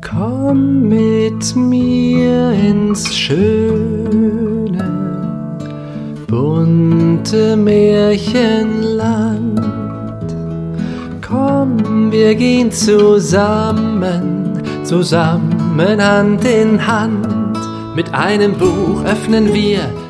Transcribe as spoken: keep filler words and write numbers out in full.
Komm mit mir ins schöne, bunte Märchenland. Komm, wir gehen zusammen, zusammen Hand in Hand. Mit einem Buch öffnen wir